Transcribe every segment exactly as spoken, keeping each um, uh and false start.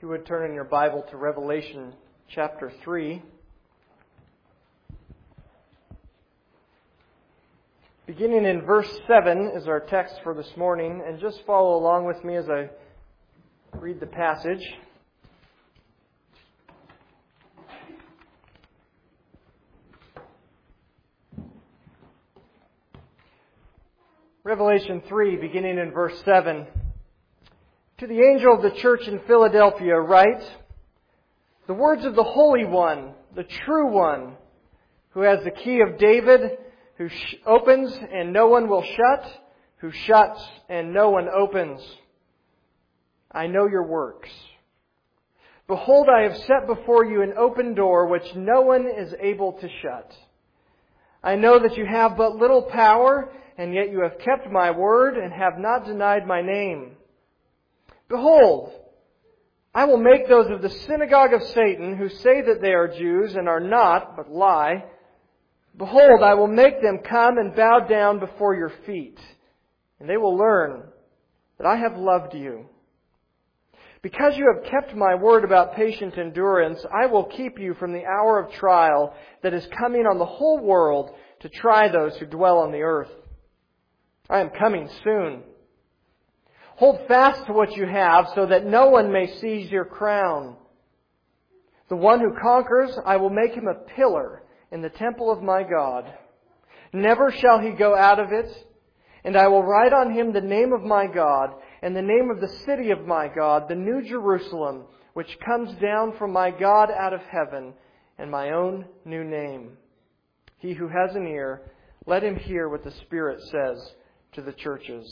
you would turn in your Bible to Revelation chapter three. Beginning in verse seven is our text for this morning, and just follow along with me as I read the passage. Revelation three, beginning in verse seven. To the angel of the church in Philadelphia write, the words of the Holy One, the true One, who has the key of David, who sh- opens and no one will shut, who shuts and no one opens. I know your works. Behold, I have set before you an open door which no one is able to shut. I know that you have but little power, and yet you have kept my word and have not denied my name. Behold, I will make those of the synagogue of Satan who say that they are Jews and are not, but lie. Behold, I will make them come and bow down before your feet, and they will learn that I have loved you. Because you have kept my word about patient endurance, I will keep you from the hour of trial that is coming on the whole world to try those who dwell on the earth. I am coming soon. Hold fast to what you have so that no one may seize your crown. The one who conquers, I will make him a pillar in the temple of my God. Never shall he go out of it. And I will write on him the name of my God and the name of the city of my God, the New Jerusalem, which comes down from my God out of heaven, and my own new name. He who has an ear, let him hear what the Spirit says to the churches.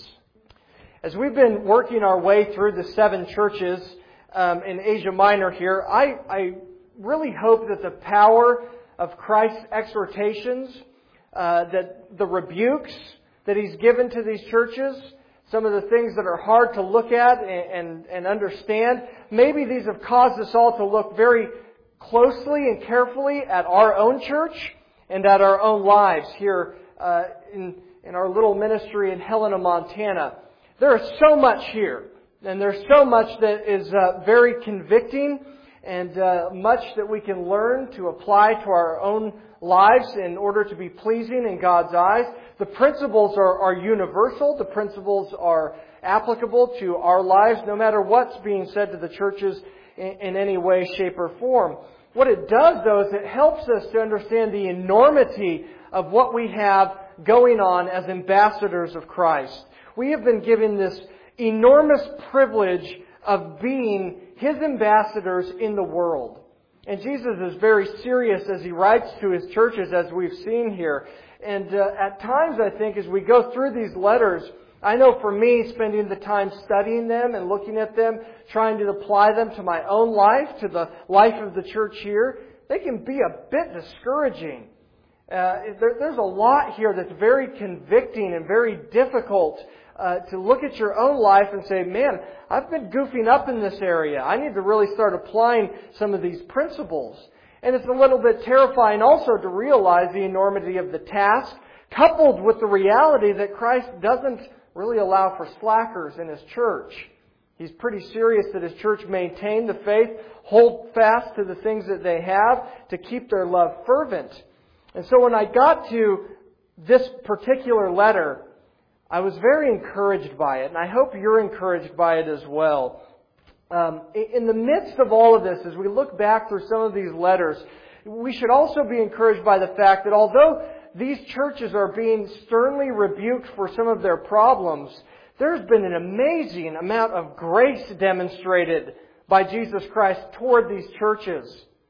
As we've been working our way through the seven churches um, in Asia Minor here, I, I really hope that the power of Christ's exhortations, uh, that the rebukes that He's given to these churches, some of the things that are hard to look at and, and, and understand, maybe these have caused us all to look very closely and carefully at our own church and at our own lives here uh, in, in our little ministry in Helena, Montana. There is so much here, and there's so much that is uh, very convicting, and uh, much that we can learn to apply to our own lives in order to be pleasing in God's eyes. The principles are, are universal. The principles are applicable to our lives, no matter what's being said to the churches in, in any way, shape, or form. What it does, though, is it helps us to understand the enormity of what we have going on as ambassadors of Christ. We have been given this enormous privilege of being His ambassadors in the world. And Jesus is very serious as He writes to His churches, as we've seen here. And uh, at times, I think, as we go through these letters, I know for me, spending the time studying them and looking at them, trying to apply them to my own life, to the life of the church here, they can be a bit discouraging. Uh, there, there's a lot here that's very convicting and very difficult uh, to look at your own life and say, man, I've been goofing up in this area. I need to really start applying some of these principles. And it's a little bit terrifying also to realize the enormity of the task, coupled with the reality that Christ doesn't really allow for slackers in His church. He's pretty serious that His church maintain the faith, hold fast to the things that they have, to keep their love fervent. And so when I got to this particular letter, I was very encouraged by it, and I hope you're encouraged by it as well. Um, in the midst of all of this, as we look back through some of these letters, we should also be encouraged by the fact that although these churches are being sternly rebuked for some of their problems, there's been an amazing amount of grace demonstrated by Jesus Christ toward these churches.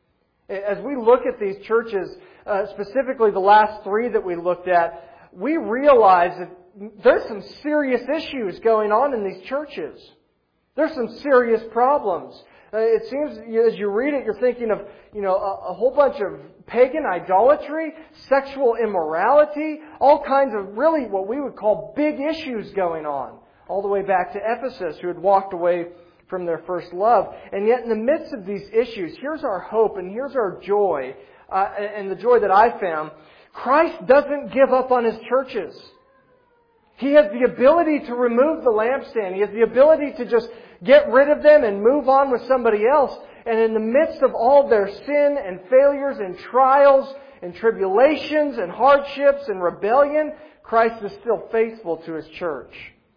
As we look at these churches, uh, specifically the last three that we looked at, we realize that there's some serious issues going on in these churches. There's some serious problems. Uh, it seems as you read it, you're thinking of, you know, a, a whole bunch of pagan idolatry, sexual immorality, all kinds of really what we would call big issues going on, all the way back to Ephesus, who had walked away from their first love. And yet in the midst of these issues, here's our hope and here's our joy, uh, and the joy that I found. Christ doesn't give up on His churches. He has the ability to remove the lampstand. He has the ability to just get rid of them and move on with somebody else. And in the midst of all their sin and failures and trials and tribulations and hardships and rebellion, Christ is still faithful to His church.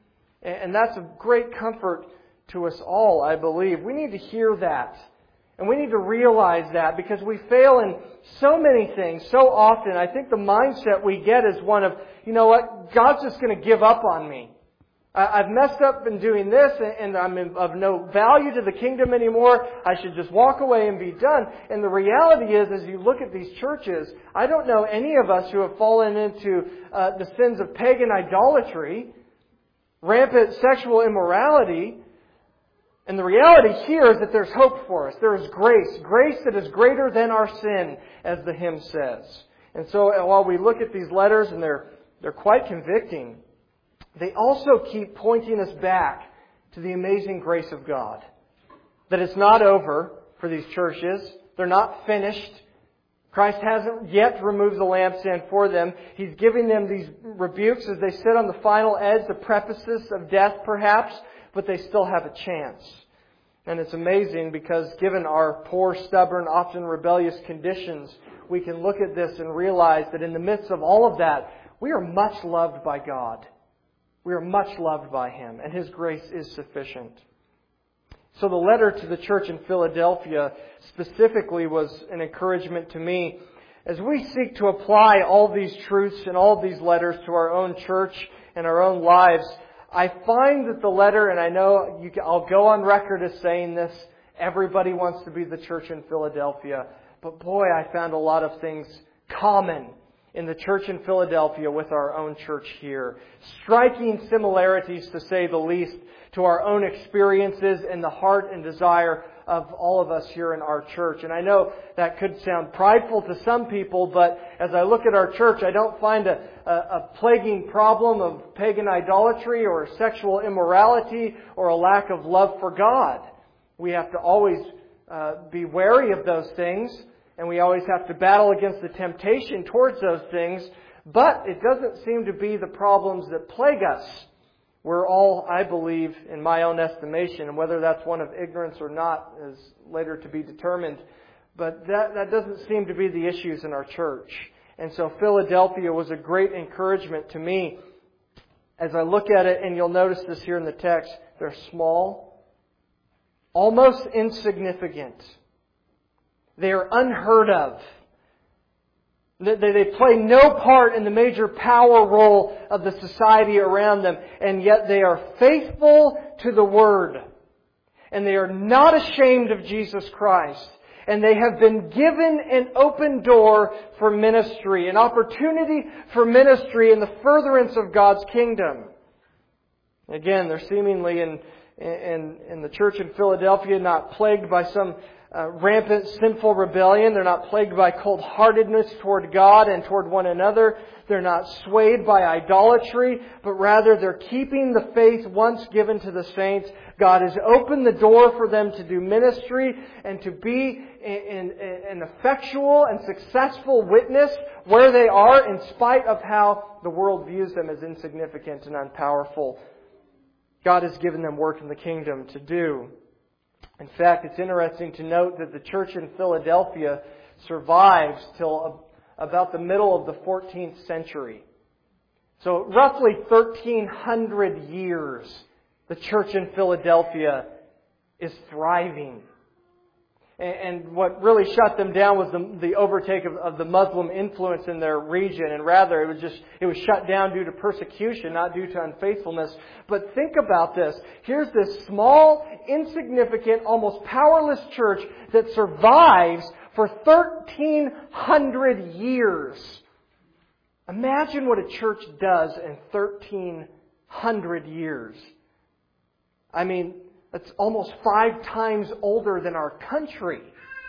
And that's a great comfort to us all, I believe. We need to hear that. And we need to realize that, because we fail in so many things so often. I think the mindset we get is one of, you know what, God's just going to give up on me. I've messed up in doing this, and I'm of no value to the kingdom anymore. I should just walk away and be done. And the reality is, as you look at these churches, I don't know any of us who have fallen into uh, the sins of pagan idolatry, rampant sexual immorality. And the reality here is that there's hope for us. There is grace. Grace that is greater than our sin, as the hymn says. And so while we look at these letters, and they're they're quite convicting, they also keep pointing us back to the amazing grace of God. That it's not over for these churches. They're not finished. Christ hasn't yet removed the lampstand for them. He's giving them these rebukes as they sit on the final edge, the precipice of death perhaps, but they still have a chance. And it's amazing because given our poor, stubborn, often rebellious conditions, we can look at this and realize that in the midst of all of that, we are much loved by God. We are much loved by Him, and His grace is sufficient. So the letter to the church in Philadelphia specifically was an encouragement to me. As we seek to apply all these truths and all these letters to our own church and our own lives, I find that the letter, and I know you can, I'll go on record as saying this, everybody wants to be the church in Philadelphia. But boy, I found a lot of things common in the church in Philadelphia with our own church here. Striking similarities, to say the least, to our own experiences and the heart and desire of all of us here in our church. And I know that could sound prideful to some people, but as I look at our church, I don't find a, a, a plaguing problem of pagan idolatry or sexual immorality or a lack of love for God. We have to always uh, be wary of those things, and we always have to battle against the temptation towards those things, but it doesn't seem to be the problems that plague us. We're all, I believe, in my own estimation, and whether that's one of ignorance or not is later to be determined, but that, that doesn't seem to be the issues in our church. And so Philadelphia was a great encouragement to me. As I look at it, and you'll notice this here in the text, they're small, almost insignificant. They are unheard of. They play no part in the major power role of the society around them, and yet they are faithful to the Word. And they are not ashamed of Jesus Christ. And they have been given an open door for ministry, an opportunity for ministry in the furtherance of God's kingdom. Again, they're seemingly in, in, in the church in Philadelphia not plagued by some Uh, rampant sinful rebellion. They're not plagued by cold-heartedness toward God and toward one another. They're not swayed by idolatry, but rather they're keeping the faith once given to the saints. God has opened the door for them to do ministry and to be an effectual and successful witness where they are, in spite of how the world views them as insignificant and unpowerful. God has given them work in the kingdom to do. In fact, it's interesting to note that the church in Philadelphia survives till about the middle of the fourteenth century. So roughly thirteen hundred years, the church in Philadelphia is thriving. And what really shut them down was the, the overtake of, of the Muslim influence in their region. And rather, it was just it was shut down due to persecution, not due to unfaithfulness. But think about this. Here's this small, insignificant, almost powerless church that survives for thirteen hundred years. Imagine what a church does in thirteen hundred years. I mean, that's almost five times older than our country.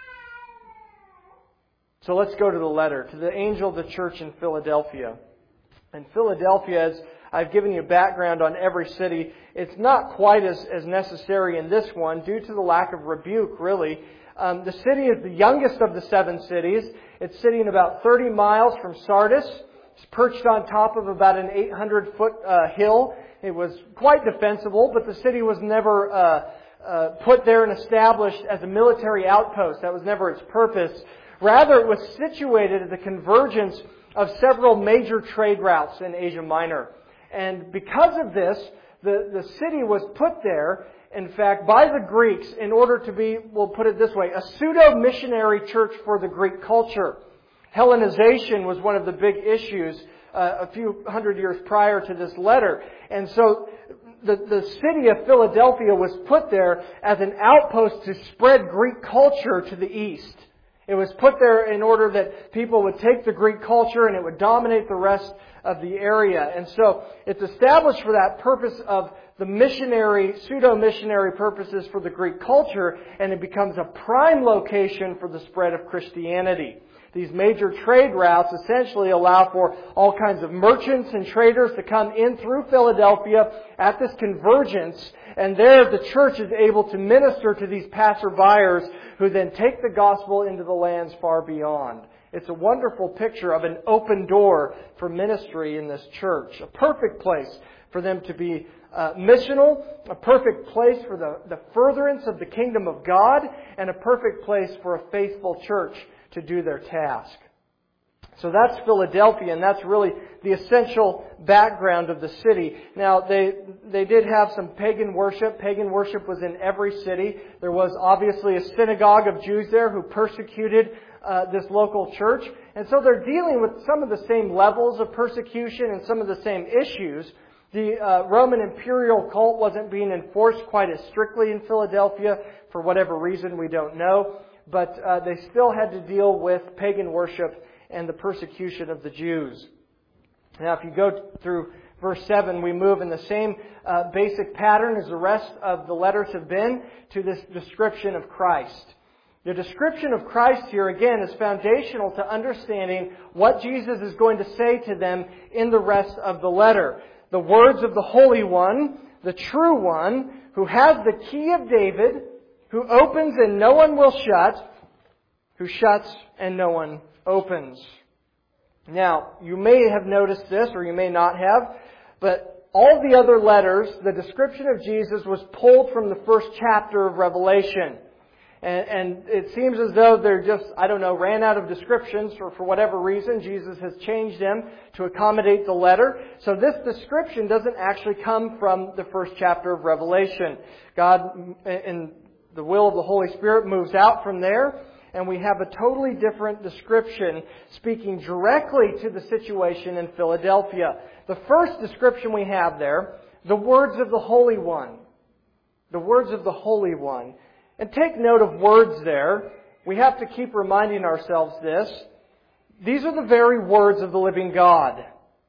So let's go to the letter. To the angel of the church in Philadelphia. And Philadelphia, as I've given you background on every city, it's not quite as, as necessary in this one due to the lack of rebuke, really. Um, the city is the youngest of the seven cities. It's sitting about thirty miles from Sardis. It's perched on top of about an eight hundred foot uh, hill. It was quite defensible, but the city was never uh, uh, put there and established as a military outpost. That was never its purpose. Rather, it was situated at the convergence of several major trade routes in Asia Minor. And because of this, the, the city was put there, in fact, by the Greeks in order to be, we'll put it this way, a pseudo-missionary church for the Greek culture. Hellenization was one of the big issues uh, a few hundred years prior to this letter. And so the, the city of Philadelphia was put there as an outpost to spread Greek culture to the east. It was put there in order that people would take the Greek culture and it would dominate the rest of the area. And so it's established for that purpose of the missionary, pseudo-missionary purposes for the Greek culture, and it becomes a prime location for the spread of Christianity. These major trade routes essentially allow for all kinds of merchants and traders to come in through Philadelphia at this convergence, and there the church is able to minister to these passerbyers who then take the gospel into the lands far beyond. It's a wonderful picture of an open door for ministry in this church. A perfect place for them to be uh, missional, a perfect place for the, the furtherance of the kingdom of God, and a perfect place for a faithful church to do their task. So that's Philadelphia, and that's really the essential background of the city. Now, they they did have some pagan worship. Pagan worship was in every city. There was obviously a synagogue of Jews there who persecuted uh, this local church. And so they're dealing with some of the same levels of persecution and some of the same issues. The uh, Roman imperial cult wasn't being enforced quite as strictly in Philadelphia for whatever reason, we don't know. But uh, they still had to deal with pagan worship and the persecution of the Jews. Now, if you go through verse seven, we move in the same uh, basic pattern as the rest of the letters have been to this description of Christ. The description of Christ here, again, is foundational to understanding what Jesus is going to say to them in the rest of the letter. The words of the Holy One, the true One, who has the key of David, who opens and no one will shut, who shuts and no one opens. Now, you may have noticed this, or you may not have, but all the other letters, the description of Jesus was pulled from the first chapter of Revelation. And, and it seems as though they're just, I don't know, ran out of descriptions, or for whatever reason, Jesus has changed them to accommodate the letter. So this description doesn't actually come from the first chapter of Revelation. God, in the will of the Holy Spirit, moves out from there, and we have a totally different description speaking directly to the situation in Philadelphia. The first description we have there, the words of the Holy One. The words of the Holy One. And take note of words there. We have to keep reminding ourselves this. These are the very words of the living God.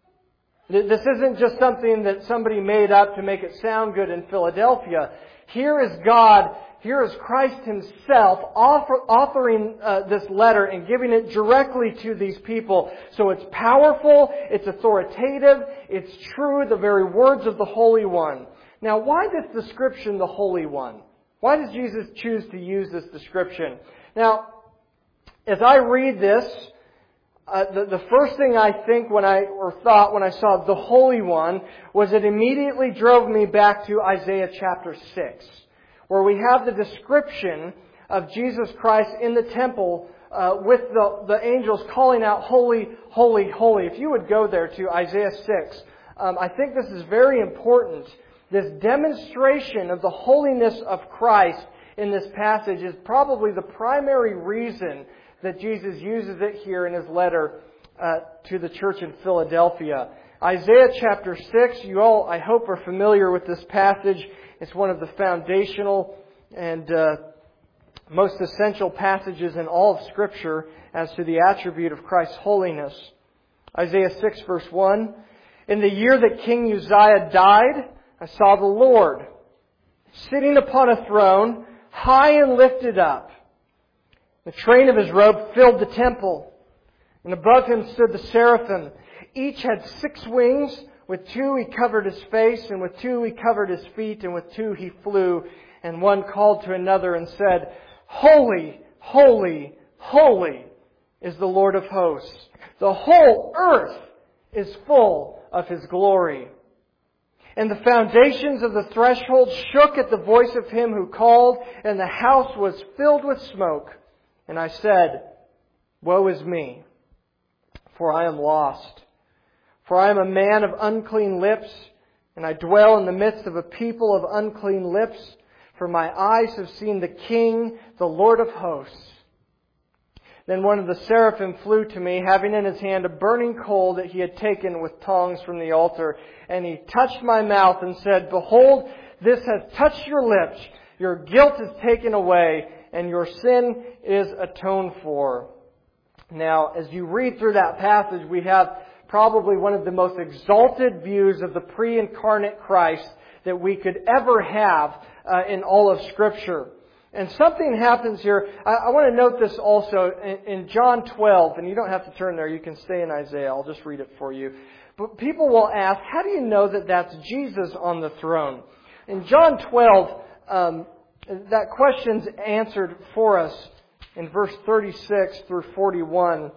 This isn't just something that somebody made up to make it sound good in Philadelphia. Here is God, here is Christ Himself offer, authoring uh, this letter and giving it directly to these people. So it's powerful, it's authoritative, it's true, the very words of the Holy One. Now, why this description, the Holy One? Why does Jesus choose to use this description? Now, as I read this, uh, the, the first thing I think when I, or thought when I saw the Holy One, was it immediately drove me back to Isaiah chapter six, where we have the description of Jesus Christ in the temple uh, with the, the angels calling out, "Holy, holy, holy." If you would go there to Isaiah six, um, I think this is very important. This demonstration of the holiness of Christ in this passage is probably the primary reason that Jesus uses it here in His letter uh, to the church in Philadelphia. Isaiah chapter six, you all, I hope, are familiar with this passage. It's one of the foundational and uh, most essential passages in all of Scripture as to the attribute of Christ's holiness. Isaiah six verse one, "In the year that King Uzziah died, I saw the Lord sitting upon a throne, high and lifted up. The train of His robe filled the temple, and above Him stood the seraphim. Each had six wings. With two He covered His face, and with two He covered His feet, and with two He flew. And one called to another and said, 'Holy, holy, holy is the Lord of hosts. The whole earth is full of His glory.' And the foundations of the threshold shook at the voice of him who called, and the house was filled with smoke. And I said, Woe is me, for I am lost. For I am a man of unclean lips, and I dwell in the midst of a people of unclean lips, for my eyes have seen the King, the Lord of hosts. Then one of the seraphim flew to me, having in his hand a burning coal that he had taken with tongs from the altar. And he touched my mouth and said, Behold, this has touched your lips. Your guilt is taken away, and your sin is atoned for. Now, as you read through that passage, we have probably one of the most exalted views of the pre-incarnate Christ that we could ever have uh, in all of Scripture. And something happens here. I, I want to note this also in, in John twelve, and you don't have to turn there. You can stay in Isaiah. I'll just read it for you. But people will ask, how do you know that that's Jesus on the throne? In John twelve, um, that question's answered for us in verse thirty-six through forty-one.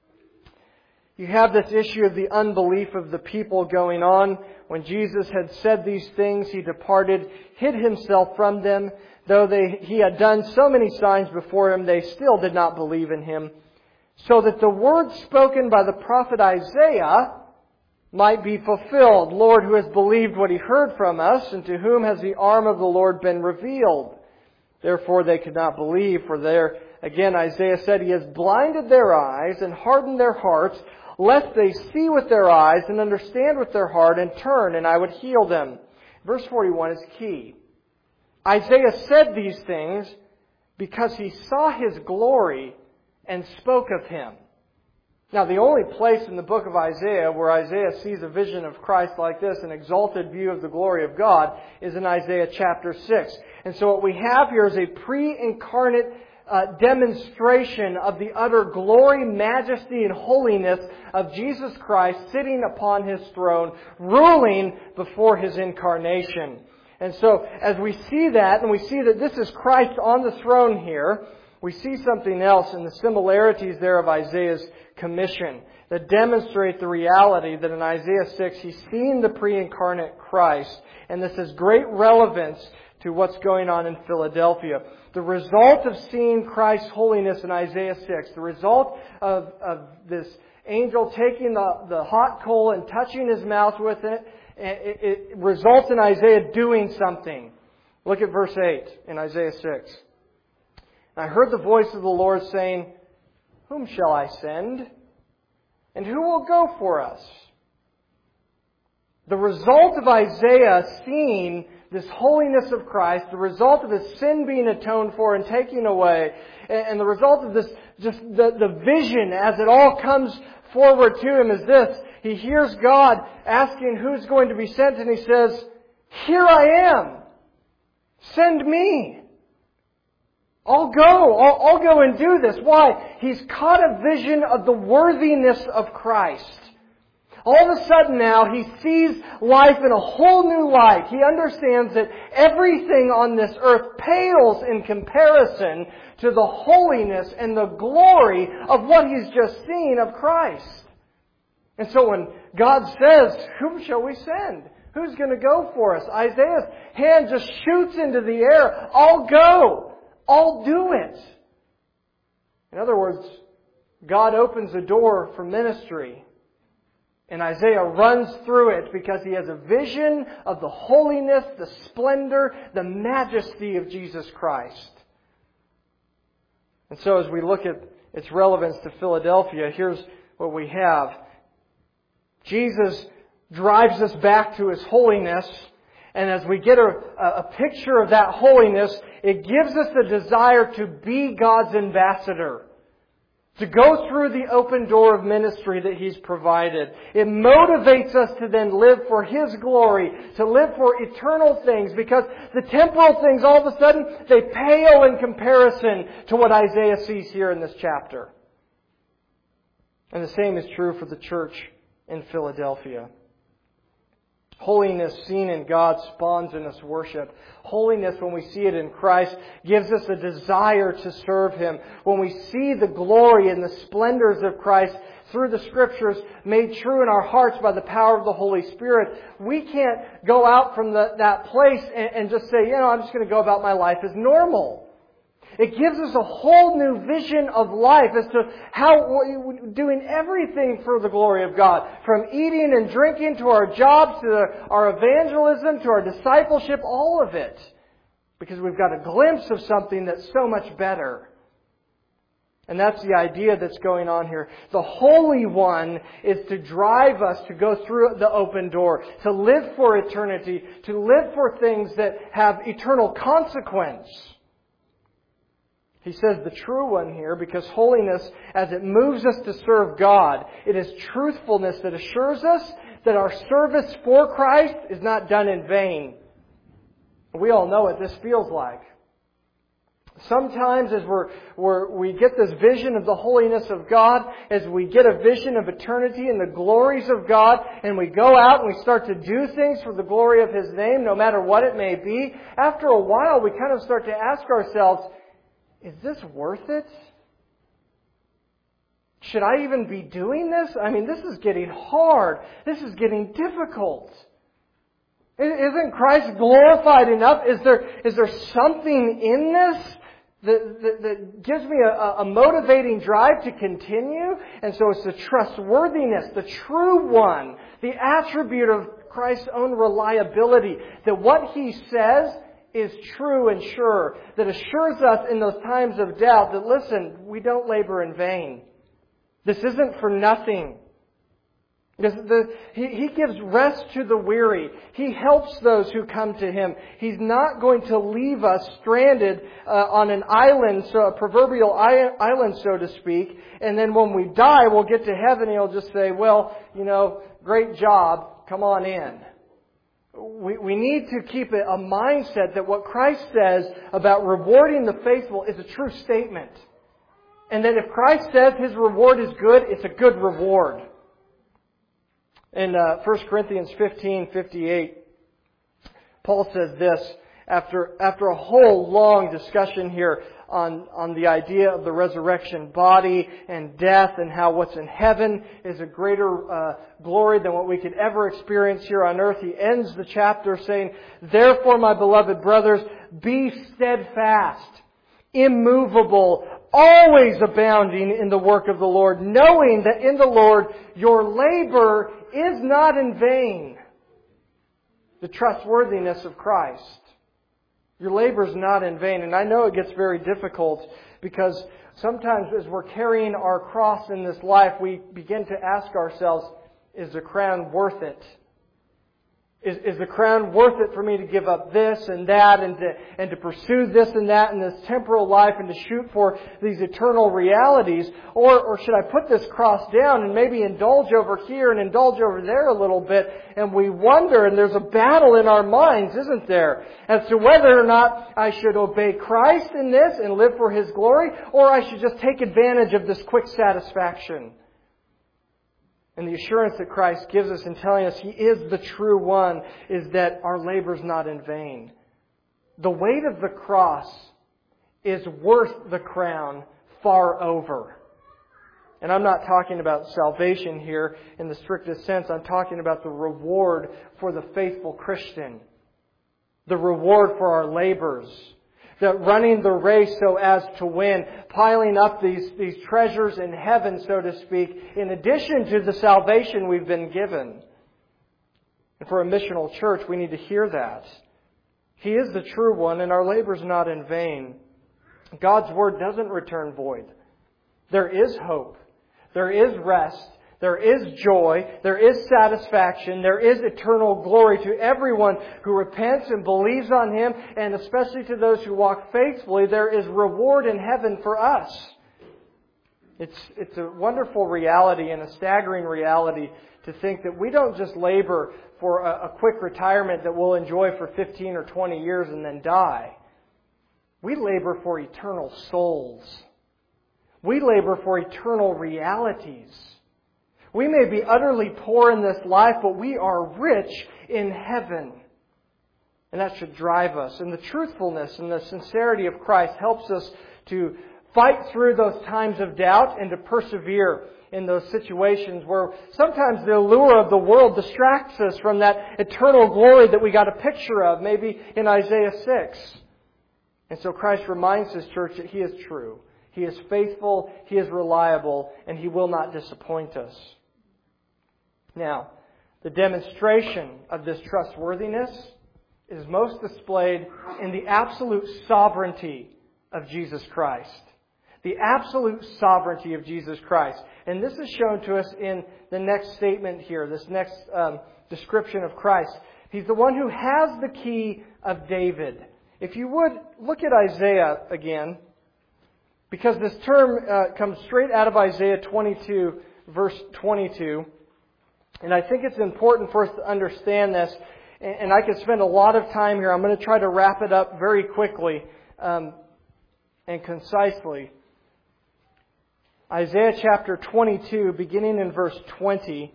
You have this issue of the unbelief of the people going on. When Jesus had said these things, He departed, hid Himself from them. Though they, He had done so many signs before Him, they still did not believe in Him. So that the word spoken by the prophet Isaiah might be fulfilled. Lord, who has believed what He heard from us, and to whom has the arm of the Lord been revealed? Therefore they could not believe, for there, again, Isaiah said, He has blinded their eyes and hardened their hearts, lest they see with their eyes and understand with their heart and turn, and I would heal them. Verse forty-one is key. Isaiah said these things because he saw His glory and spoke of Him. Now, the only place in the book of Isaiah where Isaiah sees a vision of Christ like this, an exalted view of the glory of God, is in Isaiah chapter six. And so what we have here is a pre-incarnate uh, demonstration of the utter glory, majesty, and holiness of Jesus Christ sitting upon His throne, ruling before His incarnation. And so, as we see that, and we see that this is Christ on the throne here, we see something else in the similarities there of Isaiah's commission that demonstrate the reality that in Isaiah six, he's seen the pre-incarnate Christ, and this has great relevance to what's going on in Philadelphia. The result of seeing Christ's holiness in Isaiah six, the result of, of this angel taking the, the hot coal and touching his mouth with it, It, it results in Isaiah doing something. Look at verse eight in Isaiah six. I heard the voice of the Lord saying, Whom shall I send? And who will go for us? The result of Isaiah seeing this holiness of Christ, the result of His sin being atoned for and taken away, and the result of this, just the, the vision as it all comes forward to him is this. He hears God asking who's going to be sent, and he says, Here I am. Send me. I'll go. I'll, I'll go and do this. Why? He's caught a vision of the worthiness of Christ. All of a sudden now, he sees life in a whole new light. He understands that everything on this earth pales in comparison to the holiness and the glory of what he's just seen of Christ. And so when God says, Whom shall we send? Who's going to go for us? Isaiah's hand just shoots into the air. I'll go. I'll do it. In other words, God opens a door for ministry. And Isaiah runs through it because he has a vision of the holiness, the splendor, the majesty of Jesus Christ. And so as we look at its relevance to Philadelphia, here's what we have. Jesus drives us back to His holiness. And as we get a, a picture of that holiness, it gives us a desire to be God's ambassador. To go through the open door of ministry that He's provided. It motivates us to then live for His glory, to live for eternal things, because the temporal things, all of a sudden, they pale in comparison to what Isaiah sees here in this chapter. And the same is true for the church in Philadelphia. Holiness seen in God spawns in us worship. Holiness, when we see it in Christ, gives us a desire to serve Him. When we see the glory and the splendors of Christ through the Scriptures, made true in our hearts by the power of the Holy Spirit, we can't go out from the, that place and, and just say, you know, I'm just going to go about my life as normal. It gives us a whole new vision of life as to how we're doing everything for the glory of God. From eating and drinking to our jobs, to the, our evangelism, to our discipleship, all of it. Because we've got a glimpse of something that's so much better. And that's the idea that's going on here. The Holy One is to drive us to go through the open door, to live for eternity, to live for things that have eternal consequence. He says the true one here, because holiness, as it moves us to serve God, it is truthfulness that assures us that our service for Christ is not done in vain. We all know what this feels like. Sometimes as we're, we're, we get this vision of the holiness of God, as we get a vision of eternity and the glories of God, and we go out and we start to do things for the glory of His name, no matter what it may be, after a while we kind of start to ask ourselves, is this worth it? Should I even be doing this? I mean, this is getting hard. This is getting difficult. Isn't Christ glorified enough? Is there, is there something in this that, that, that gives me a, a motivating drive to continue? And so it's the trustworthiness, the true one, the attribute of Christ's own reliability, that what He says is true and sure, that assures us in those times of doubt that, listen, we don't labor in vain. This isn't for nothing. This, the, he, he gives rest to the weary. He helps those who come to Him. He's not going to leave us stranded uh, on an island, so a proverbial island, so to speak, and then when we die, we'll get to heaven and He'll just say, well, you know, great job, come on in. We, we need to keep a mindset that what Christ says about rewarding the faithful is a true statement. And that if Christ says His reward is good, it's a good reward. In uh, First Corinthians fifteen fifty-eight, Paul says this, after after a whole long discussion here on, on the idea of the resurrection body and death and how what's in heaven is a greater uh, glory than what we could ever experience here on earth. He ends the chapter saying, "Therefore, my beloved brothers, be steadfast, immovable, always abounding in the work of the Lord, knowing that in the Lord your labor is not in vain." The trustworthiness of Christ. Your labor is not in vain. And I know it gets very difficult because sometimes as we're carrying our cross in this life, we begin to ask ourselves, is the crown worth it? Is, is the crown worth it for me to give up this and that and to, and to pursue this and that in this temporal life and to shoot for these eternal realities? Or, or should I put this cross down and maybe indulge over here and indulge over there a little bit? And we wonder, and there's a battle in our minds, isn't there? As to whether or not I should obey Christ in this and live for His glory, or I should just take advantage of this quick satisfaction. And the assurance that Christ gives us in telling us He is the true one is that our labor is not in vain. The weight of the cross is worth the crown far over. And I'm not talking about salvation here in the strictest sense. I'm talking about the reward for the faithful Christian. The reward for our labors. That running the race so as to win, piling up these, these treasures in heaven, so to speak, in addition to the salvation we've been given. And for a missional church, we need to hear that. He is the true one, and our labor is not in vain. God's Word doesn't return void. There is hope. There is rest. There is joy. There is satisfaction. There is eternal glory to everyone who repents and believes on Him, and especially to those who walk faithfully. There is reward in heaven for us. It's, it's a wonderful reality and a staggering reality to think that we don't just labor for a, a quick retirement that we'll enjoy for fifteen or twenty years and then die. We labor for eternal souls. We labor for eternal realities. We may be utterly poor in this life, but we are rich in heaven. And that should drive us. And the truthfulness and the sincerity of Christ helps us to fight through those times of doubt and to persevere in those situations where sometimes the allure of the world distracts us from that eternal glory that we got a picture of, maybe in Isaiah six. And so Christ reminds His church that He is true. He is faithful, He is reliable, and He will not disappoint us. Now, the demonstration of this trustworthiness is most displayed in the absolute sovereignty of Jesus Christ. The absolute sovereignty of Jesus Christ. And this is shown to us in the next statement here, this next um, description of Christ. He's the one who has the key of David. If you would, look at Isaiah again, because this term uh, comes straight out of Isaiah twenty-two, verse twenty-two. And I think it's important for us to understand this. And I could spend a lot of time here. I'm going to try to wrap it up very quickly um, and concisely. Isaiah chapter twenty-two, beginning in verse twenty.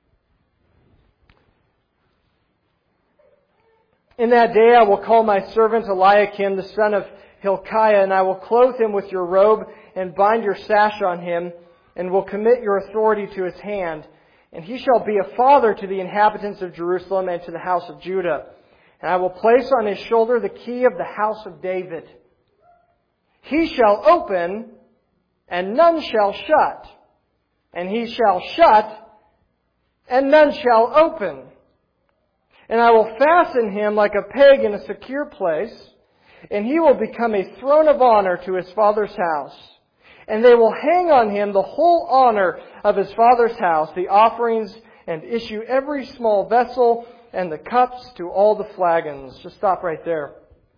In that day I will call my servant Eliakim, the son of Hilkiah, and I will clothe him with your robe and bind your sash on him, and will commit your authority to his hand. And he shall be a father to the inhabitants of Jerusalem and to the house of Judah. And I will place on his shoulder the key of the house of David. He shall open, and none shall shut. And he shall shut, and none shall open. And I will fasten him like a peg in a secure place, and he will become a throne of honor to his father's house. And they will hang on him the whole honor of his father's house, the offerings, and issue every small vessel and the cups to all the flagons. Just stop right there.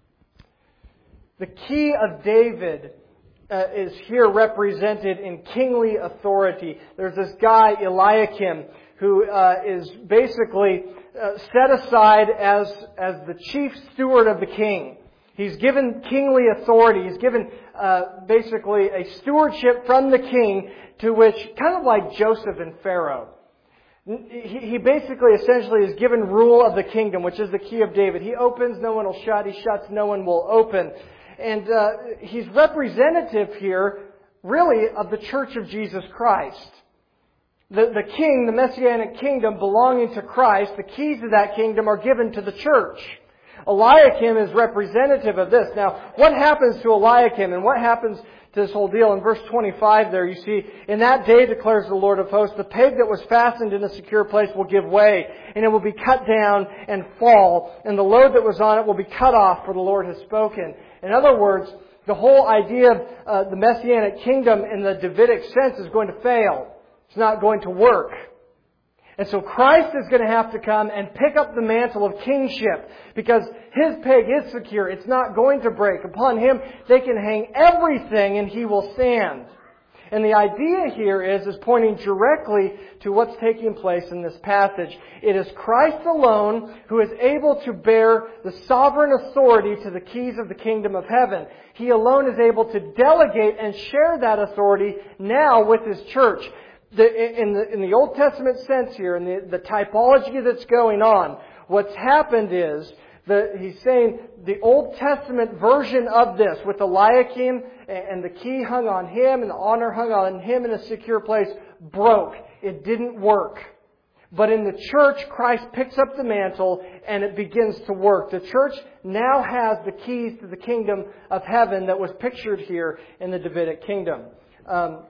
The key of David uh, is here represented in kingly authority. There's this guy, Eliakim, who uh, is basically uh, set aside as, as the chief steward of the king. He's given kingly authority. He's given uh, basically a stewardship from the king, to which, kind of like Joseph and Pharaoh, he, he basically essentially is given rule of the kingdom, which is the key of David. He opens, no one will shut. He shuts, no one will open. And uh, he's representative here, really, of the church of Jesus Christ. The, the king, the Messianic kingdom belonging to Christ, the keys of that kingdom are given to the church. Eliakim is representative of this. Now, what happens to Eliakim and what happens to this whole deal? In verse twenty-five there, you see, in that day, declares the Lord of hosts, the peg that was fastened in a secure place will give way, and it will be cut down and fall, and the load that was on it will be cut off, for the Lord has spoken. In other words, the whole idea of uh, the Messianic kingdom in the Davidic sense is going to fail. It's not going to work. And so Christ is going to have to come and pick up the mantle of kingship, because His peg is secure. It's not going to break. Upon Him, they can hang everything and He will stand. And the idea here is, is pointing directly to what's taking place in this passage. It is Christ alone who is able to bear the sovereign authority to the keys of the kingdom of heaven. He alone is able to delegate and share that authority now with His church. The, in, the, in the Old Testament sense here, in the, the typology that's going on, what's happened is, the, he's saying the Old Testament version of this, with Eliakim and the key hung on him and the honor hung on him in a secure place, broke. It didn't work. But in the church, Christ picks up the mantle and it begins to work. The church now has the keys to the kingdom of heaven that was pictured here in the Davidic kingdom. Um,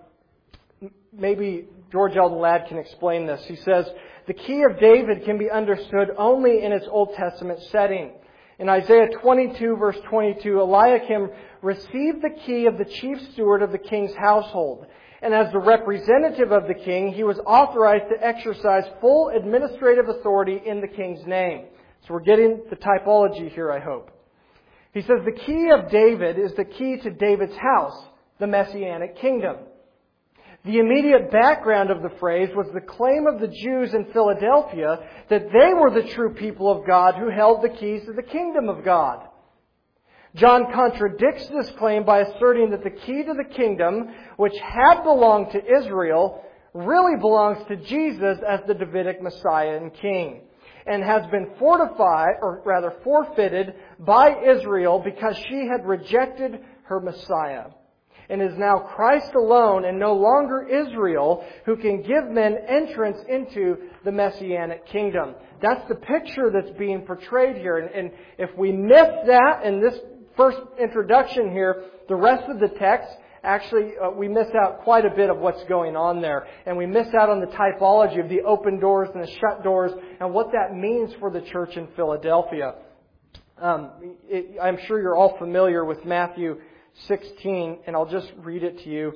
Maybe George Eldon Ladd can explain this. He says, the key of David can be understood only in its Old Testament setting. In Isaiah twenty-two, verse twenty-two, Eliakim received the key of the chief steward of the king's household. And as the representative of the king, he was authorized to exercise full administrative authority in the king's name. So we're getting the typology here, I hope. He says the key of David is the key to David's house, the Messianic kingdom. The immediate background of the phrase was the claim of the Jews in Philadelphia that they were the true people of God who held the keys to the kingdom of God. John contradicts this claim by asserting that the key to the kingdom, which had belonged to Israel, really belongs to Jesus as the Davidic Messiah and King, and has been fortified, or rather forfeited, by Israel because she had rejected her Messiah. and is now Christ alone and no longer Israel who can give men entrance into the Messianic kingdom. That's the picture that's being portrayed here. And, and if we miss that in this first introduction here, the rest of the text, actually uh, we miss out quite a bit of what's going on there. And we miss out on the typology of the open doors and the shut doors and what that means for the church in Philadelphia. Um, it, I'm sure you're all familiar with Matthew sixteen, and I'll just read it to you.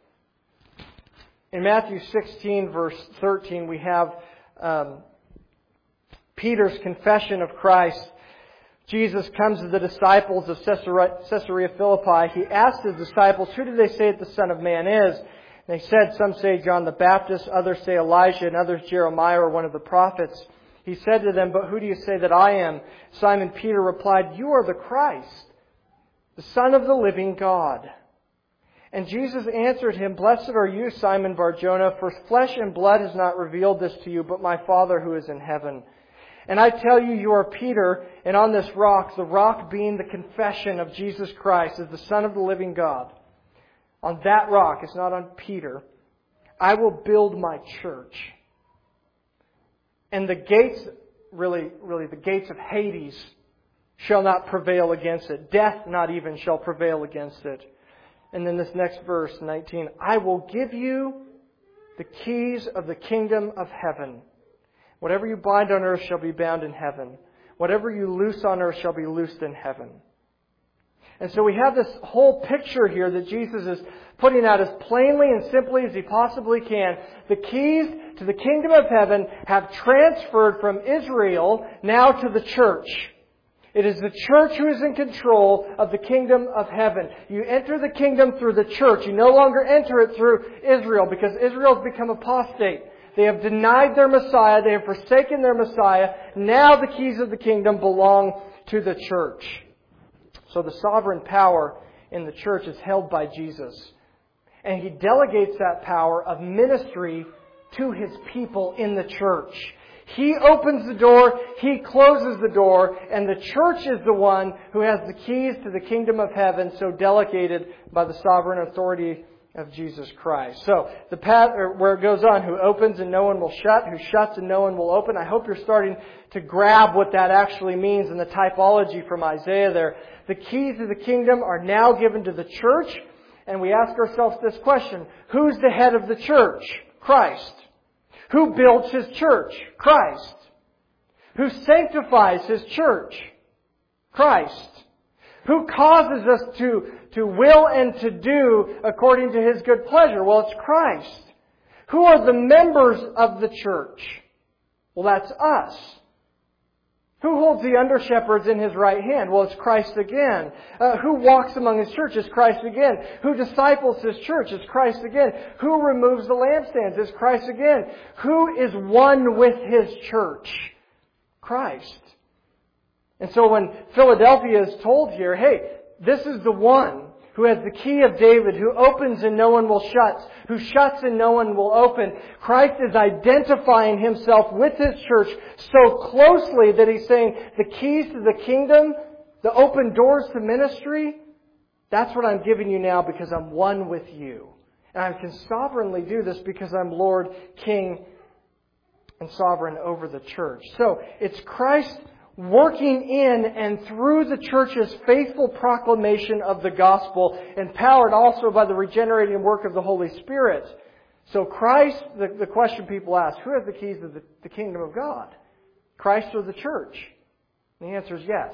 In Matthew sixteen, verse thirteen, we have um, Peter's confession of Christ. Jesus comes to the disciples of Caesarea Philippi. He asked his disciples, "Who do they say that the Son of Man is?" And they said, "Some say John the Baptist, others say Elijah, and others Jeremiah or one of the prophets." He said to them, "But who do you say that I am?" Simon Peter replied, "You are the Christ, the Son of the living God." And Jesus answered him, "Blessed are you, Simon Bar-Jonah, for flesh and blood has not revealed this to you, but my Father who is in heaven. And I tell you, you are Peter, and on this rock, the rock being the confession of Jesus Christ as the Son of the living God, on that rock, it's not on Peter, I will build my church. And the gates, really, really, the gates of Hades shall not prevail against it. Death not even shall prevail against it." And then this next verse, nineteen, "I will give you the keys of the kingdom of heaven. Whatever you bind on earth shall be bound in heaven. Whatever you loose on earth shall be loosed in heaven." And so we have this whole picture here that Jesus is putting out as plainly and simply as He possibly can. The keys to the kingdom of heaven have transferred from Israel now to the church. It is the church who is in control of the kingdom of heaven. You enter the kingdom through the church. You no longer enter it through Israel because Israel has become apostate. They have denied their Messiah. They have forsaken their Messiah. Now the keys of the kingdom belong to the church. So the sovereign power in the church is held by Jesus. And He delegates that power of ministry to His people in the church. He opens the door, He closes the door, and the church is the one who has the keys to the kingdom of heaven, so delegated by the sovereign authority of Jesus Christ. So the path where it goes on, who opens and no one will shut, who shuts and no one will open. I hope you're starting to grab what that actually means in the typology from Isaiah there. The keys of the kingdom are now given to the church, and we ask ourselves this question: who's the head of the church? Christ. Who builds His church? Christ. Who sanctifies His church? Christ. Who causes us to, to will and to do according to His good pleasure? Well, it's Christ. Who are the members of the church? Well, that's us. Who holds the under-shepherds in His right hand? Well, it's Christ again. Uh, who walks among His church? It's Christ again. Who disciples His church? It's Christ again. Who removes the lampstands? It's Christ again. Who is one with His church? Christ. And so when Philadelphia is told here, hey, this is the one who has the key of David, who opens and no one will shut, who shuts and no one will open. Christ is identifying Himself with His church so closely that He's saying the keys to the kingdom, the open doors to ministry, that's what I'm giving you now because I'm one with you. And I can sovereignly do this because I'm Lord, King, and sovereign over the church. So it's Christ working in and through the church's faithful proclamation of the gospel, empowered also by the regenerating work of the Holy Spirit. So Christ, the, the question people ask, who has the keys of the, the kingdom of God? Christ or the church? And the answer is yes.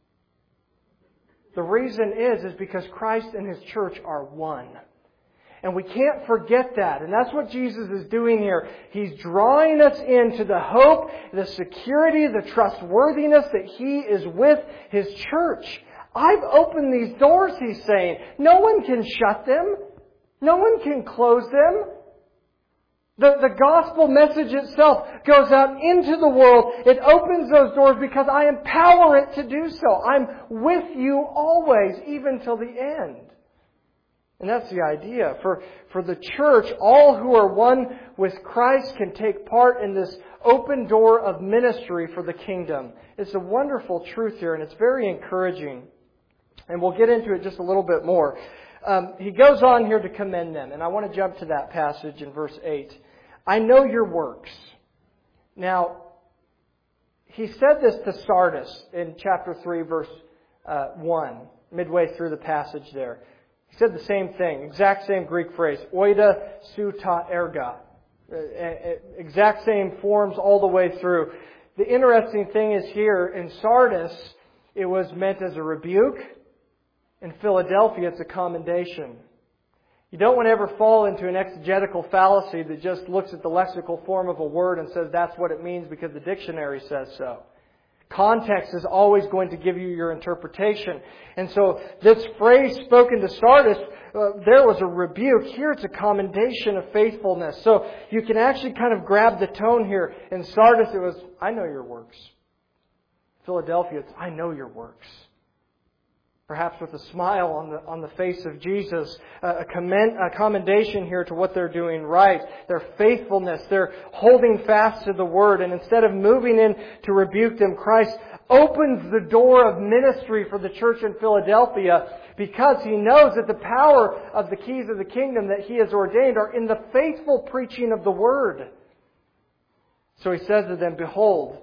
The reason is, is because Christ and His church are one. And we can't forget that. And that's what Jesus is doing here. He's drawing us into the hope, the security, the trustworthiness that He is with His church. I've opened these doors, He's saying. No one can shut them. No one can close them. The, the gospel message itself goes out into the world. It opens those doors because I empower it to do so. I'm with you always, even till the end. And that's the idea. For, for the church, all who are one with Christ can take part in this open door of ministry for the kingdom. It's a wonderful truth here, and it's very encouraging. And we'll get into it just a little bit more. Um, he goes on here to commend them. And I want to jump to that passage in verse eight. I know your works. Now, he said this to Sardis in chapter three, verse uh, one, midway through the passage there. He said the same thing, exact same Greek phrase, oida su ta erga. Exact same forms all the way through. The interesting thing is here in Sardis, it was meant as a rebuke. In Philadelphia, it's a commendation. You don't want to ever fall into an exegetical fallacy that just looks at the lexical form of a word and says that's what it means because the dictionary says so. Context is always going to give you your interpretation. And so this phrase spoken to Sardis, uh, there was a rebuke. Here it's a commendation of faithfulness. So you can actually kind of grab the tone here. In Sardis it was, I know your works. Philadelphia, it's, I know your works. Perhaps with a smile on the on the face of Jesus, uh, a, commend, a commendation here to what they're doing right, their faithfulness, they're holding fast to the Word, and instead of moving in to rebuke them, Christ opens the door of ministry for the church in Philadelphia because He knows that the power of the keys of the kingdom that He has ordained are in the faithful preaching of the Word. So He says to them, behold,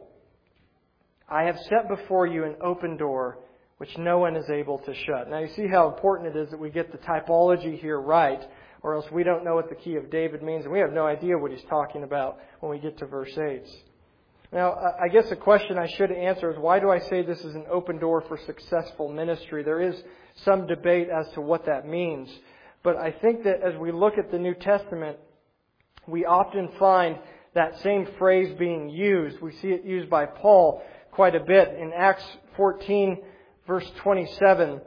I have set before you an open door which no one is able to shut. Now you see how important it is that we get the typology here right, or else we don't know what the key of David means, and we have no idea what he's talking about when we get to verse eight. Now, I guess a question I should answer is, why do I say this is an open door for successful ministry? There is some debate as to what that means. But I think that as we look at the New Testament, we often find that same phrase being used. We see it used by Paul quite a bit. In Acts fourteen, verse twenty-seven,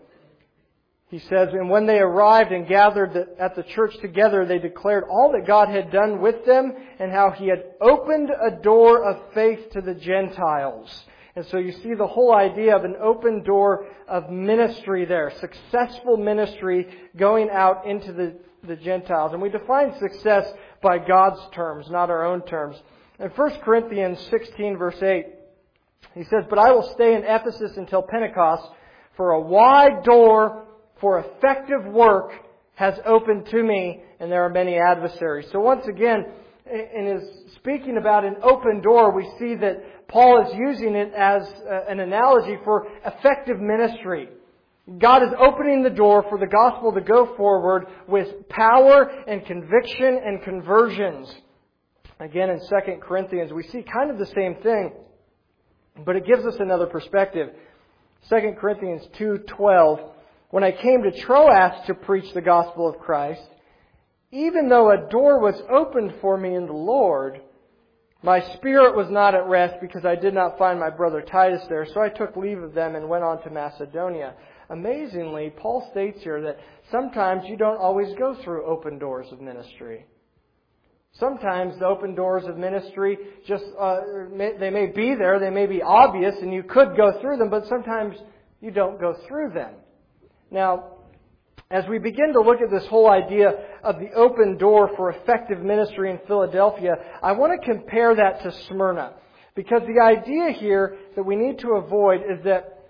he says, and when they arrived and gathered at the church together, they declared all that God had done with them and how He had opened a door of faith to the Gentiles. And so you see the whole idea of an open door of ministry there. Successful ministry going out into the, the Gentiles. And we define success by God's terms, not our own terms. In First Corinthians sixteen, verse eight, he says, but I will stay in Ephesus until Pentecost, for a wide door for effective work has opened to me, and there are many adversaries. So once again, in his speaking about an open door, we see that Paul is using it as an analogy for effective ministry. God is opening the door for the gospel to go forward with power and conviction and conversions. Again, in Second Corinthians, we see kind of the same thing, but it gives us another perspective. Second Corinthians two twelve, when I came to Troas to preach the gospel of Christ, even though a door was opened for me in the Lord, my spirit was not at rest because I did not find my brother Titus there. So I took leave of them and went on to Macedonia. Amazingly, Paul states here that sometimes you don't always go through open doors of ministry. Sometimes the open doors of ministry, just uh, they may be there, they may be obvious, and you could go through them, but sometimes you don't go through them. Now, as we begin to look at this whole idea of the open door for effective ministry in Philadelphia, I want to compare that to Smyrna. Because the idea here that we need to avoid is that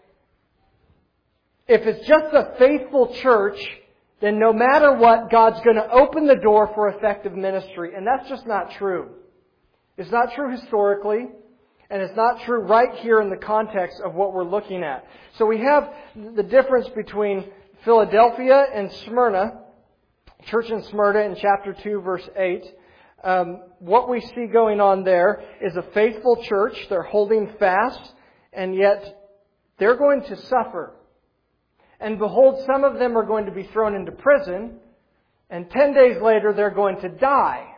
if it's just a faithful church, then no matter what, God's going to open the door for effective ministry. And that's just not true. It's not true historically, and it's not true right here in the context of what we're looking at. So we have the difference between Philadelphia and Smyrna, church in Smyrna in chapter two, verse eight. Um, what we see going on there is a faithful church. They're holding fast, and yet they're going to suffer. And behold, some of them are going to be thrown into prison, and ten days later they're going to die.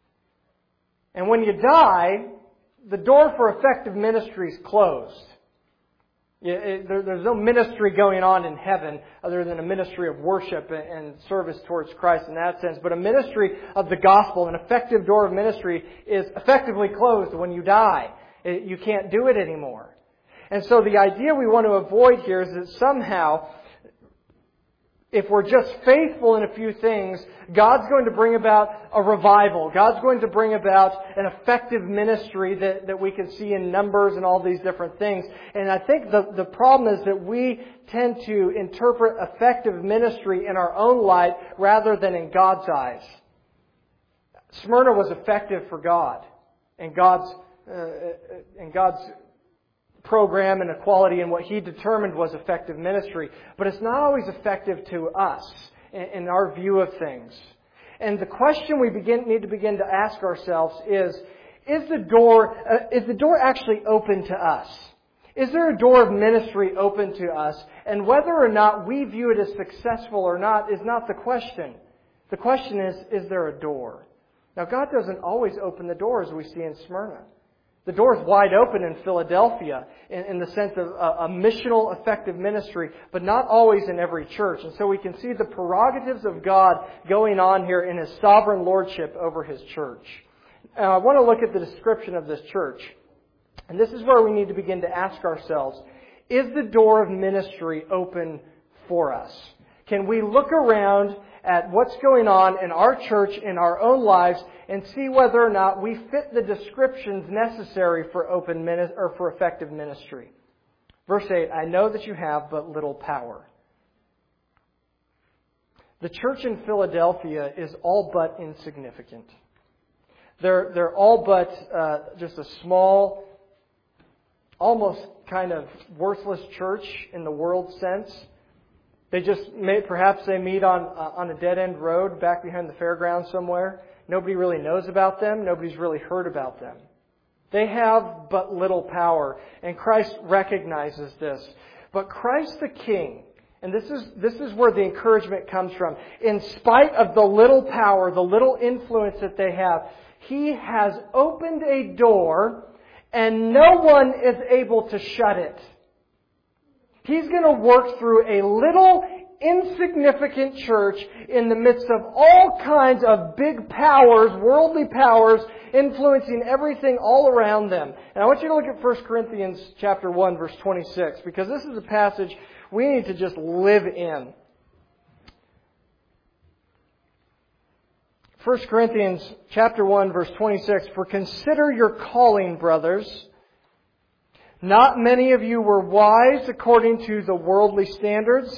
And when you die, the door for effective ministry is closed. There's no ministry going on in heaven other than a ministry of worship and service towards Christ in that sense. But a ministry of the gospel, an effective door of ministry, is effectively closed when you die. You can't do it anymore. And so the idea we want to avoid here is that somehow If we're just faithful in a few things, God's going to bring about a revival. God's going to bring about an effective ministry that, that we can see in Numbers and all these different things. And I think the, the problem is that we tend to interpret effective ministry in our own light rather than in God's eyes. Smyrna was effective for God and God's uh, and God's program and equality and what He determined was effective ministry. But it's not always effective to us in, in our view of things. And the question we begin, need to begin to ask ourselves is, is the door, uh, is the door actually open to us? Is there a door of ministry open to us? And whether or not we view it as successful or not is not the question. The question is, is there a door? Now, God doesn't always open the door as we see in Smyrna. The door is wide open in Philadelphia in, in the sense of a, a missional, effective ministry, but not always in every church. And so we can see the prerogatives of God going on here in His sovereign lordship over His church. Now, I want to look at the description of this church. And this is where we need to begin to ask ourselves, is the door of ministry open for us? Can we look around at what's going on in our church, in our own lives, and see whether or not we fit the descriptions necessary for open minis- or for effective ministry? Verse eight, I know that you have but little power. The church in Philadelphia is all but insignificant. They're, they're all but uh, just a small, almost kind of worthless church in the world sense. They just may, perhaps they meet on uh, on a dead-end road back behind the fairgrounds somewhere. Nobody really knows about them. Nobody's really heard about them. They have but little power, and Christ recognizes this. But Christ the King, and this is this is where the encouragement comes from. In spite of the little power, the little influence that they have, He has opened a door, and no one is able to shut it. He's going to work through a little insignificant church in the midst of all kinds of big powers, worldly powers, influencing everything all around them. And I want you to look at First Corinthians chapter one, verse twenty-six, because this is a passage we need to just live in. First Corinthians chapter one, verse twenty-six, for consider your calling, brothers. Not many of you were wise according to the worldly standards.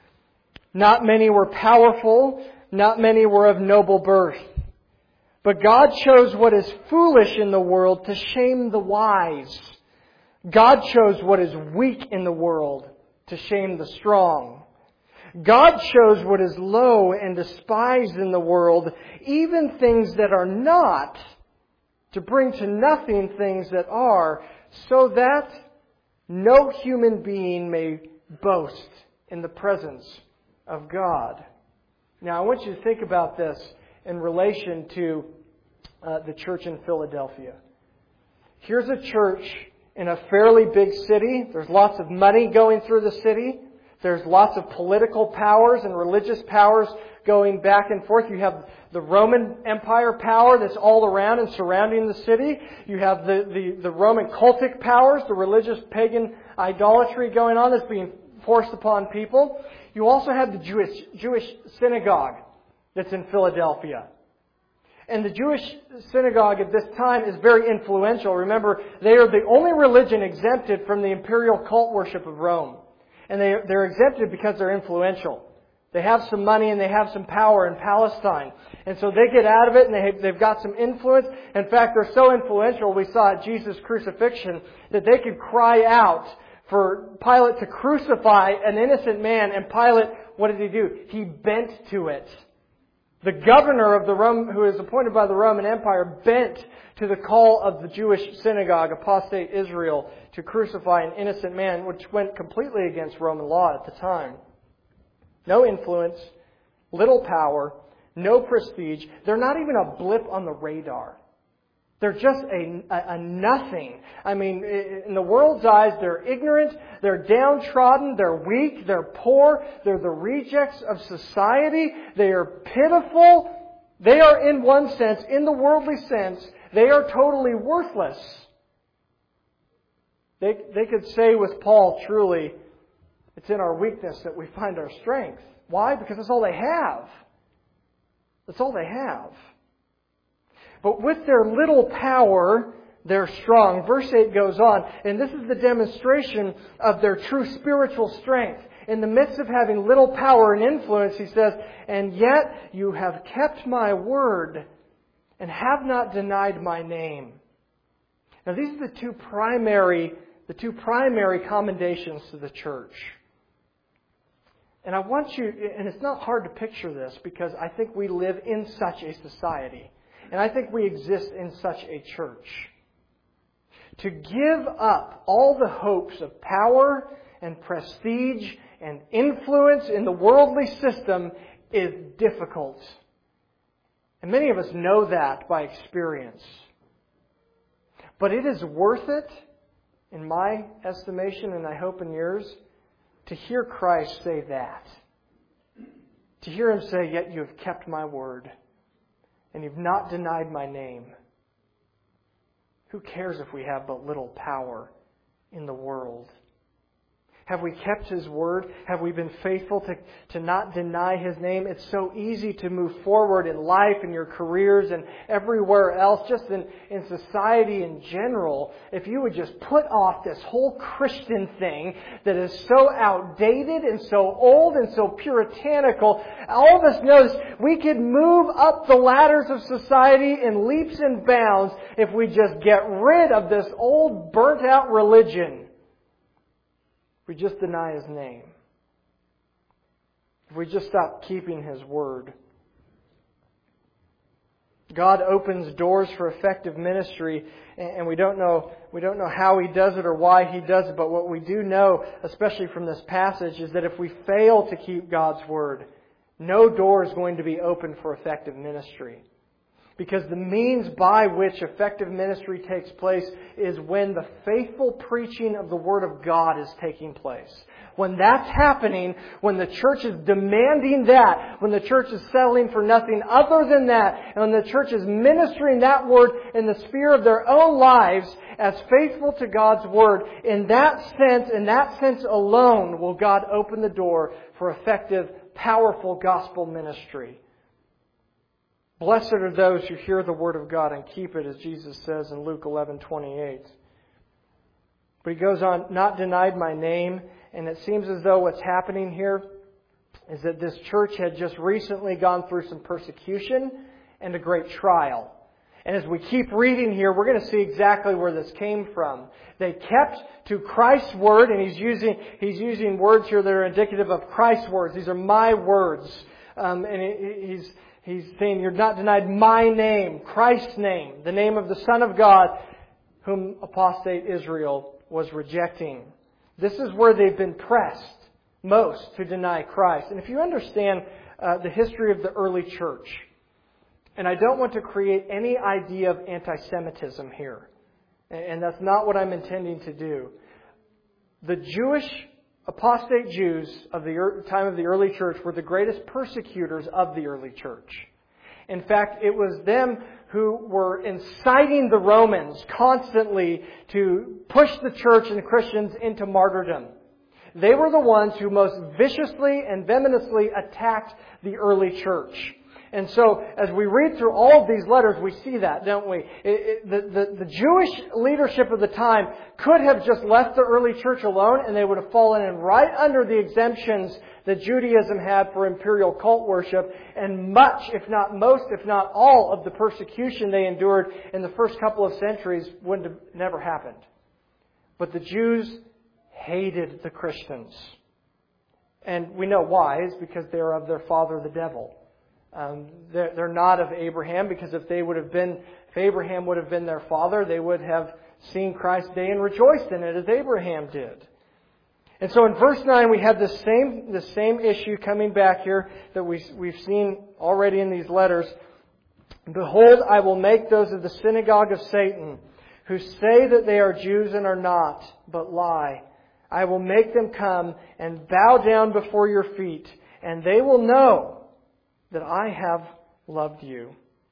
Not many were powerful. Not many were of noble birth. But God chose what is foolish in the world to shame the wise. God chose what is weak in the world to shame the strong. God chose what is low and despised in the world, even things that are not, to bring to nothing things that are, so that no human being may boast in the presence of God. Now, I want you to think about this in relation to uh, the church in Philadelphia. Here's a church in a fairly big city. There's lots of money going through the city. There's lots of political powers and religious powers going back and forth. You have the Roman Empire power that's all around and surrounding the city. You have the, the, the Roman cultic powers, the religious pagan idolatry going on that's being forced upon people. You also have the Jewish, Jewish synagogue that's in Philadelphia. And the Jewish synagogue at this time is very influential. Remember, they are the only religion exempted from the imperial cult worship of Rome. And they, they're exempted because they're influential. They have some money and they have some power in Palestine. And so they get out of it and they, they've got some influence. In fact, they're so influential, we saw at Jesus' crucifixion, that they could cry out for Pilate to crucify an innocent man. And Pilate, what did he do? He bent to it. The governor of the Rome, who is appointed by the Roman Empire, bent to the call of the Jewish synagogue, apostate Israel, to crucify an innocent man, which went completely against Roman law at the time. No influence, little power, no prestige. They're not even a blip on the radar. They're just a, a, a nothing. I mean, in the world's eyes, they're ignorant, they're downtrodden, they're weak, they're poor, they're the rejects of society, they are pitiful. They are, in one sense, in the worldly sense, they are totally worthless. They, they could say with Paul, truly, it's in our weakness that we find our strength. Why? Because that's all they have. That's all they have. But with their little power, they're strong. Verse eight goes on, and this is the demonstration of their true spiritual strength. In the midst of having little power and influence, he says, and yet you have kept my word and have not denied my name. Now these are the two primary, the two primary commendations to the church. And I want you, and it's not hard to picture this because I think we live in such a society. And I think we exist in such a church. To give up all the hopes of power and prestige and influence in the worldly system is difficult. And many of us know that by experience. But it is worth it, in my estimation, and I hope in yours, to hear Christ say that. To hear Him say, yet you have kept my word, and you've not denied my name. Who cares if we have but little power in the world? Have we kept His word? Have we been faithful to, to not deny His name? It's so easy to move forward in life, in your careers, and everywhere else, just in, in society in general, if you would just put off this whole Christian thing that is so outdated and so old and so puritanical. All of us knows we could move up the ladders of society in leaps and bounds if we just get rid of this old burnt out religion. If we just deny His name. If we just stop keeping His word. God opens doors for effective ministry, and we don't know we don't know how He does it or why He does it, but what we do know, especially from this passage, is that if we fail to keep God's word, no door is going to be open for effective ministry. Because the means by which effective ministry takes place is when the faithful preaching of the Word of God is taking place. When that's happening, when the church is demanding that, when the church is settling for nothing other than that, and when the church is ministering that Word in the sphere of their own lives as faithful to God's Word, in that sense, in that sense alone, will God open the door for effective, powerful gospel ministry. Blessed are those who hear the word of God and keep it, as Jesus says in Luke eleven twenty-eight. But he goes on, not denied my name, and it seems as though what's happening here is that this church had just recently gone through some persecution and a great trial. And as we keep reading here, we're going to see exactly where this came from. They kept to Christ's word, and he's using he's using words here that are indicative of Christ's words. These are my words. Um, and he's He's saying, you're not denied my name, Christ's name, the name of the Son of God, whom apostate Israel was rejecting. This is where they've been pressed most to deny Christ. And if you understand uh, the history of the early church, and I don't want to create any idea of anti-Semitism here, and that's not what I'm intending to do. The Jewish apostate Jews of the time of the early church were the greatest persecutors of the early church. In fact, it was them who were inciting the Romans constantly to push the church and the Christians into martyrdom. They were the ones who most viciously and venomously attacked the early church. And so, as we read through all of these letters, we see that, don't we? It, it, the, the, the Jewish leadership of the time could have just left the early church alone, and they would have fallen in right under the exemptions that Judaism had for imperial cult worship, and much, if not most, if not all, of the persecution they endured in the first couple of centuries wouldn't have never happened. But the Jews hated the Christians. And we know why. It's because they are of their father, the devil. Um, they're, they're not of Abraham, because if they would have been, if Abraham would have been their father, they would have seen Christ's day and rejoiced in it as Abraham did. And so in verse nine we have the same the same issue coming back here that we we've seen already in these letters. Behold, I will make those of the synagogue of Satan, who say that they are Jews and are not, but lie. I will make them come and bow down before your feet, and they will know that I have loved you.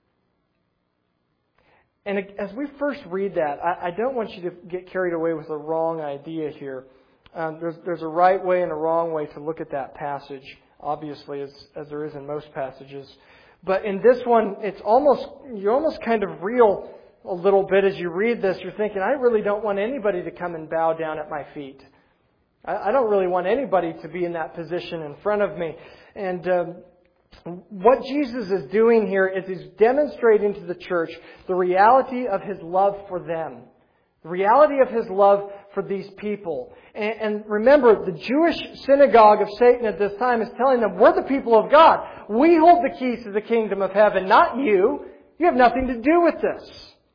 And as we first read that, I, I don't want you to get carried away with the wrong idea here. Um, there's, there's a right way and a wrong way to look at that passage. obviously, as, as there is in most passages. But in this one, it's almost, you almost kind of reel a little bit as you read this. You're thinking, I really don't want anybody to come and bow down at my feet. I, I don't really want anybody to be in that position in front of me. And um, what Jesus is doing here is He's demonstrating to the church the reality of His love for them. The reality of His love for these people. And, and remember, the Jewish synagogue of Satan at this time is telling them, we're the people of God. We hold the keys to the kingdom of heaven, not you. You have nothing to do with this.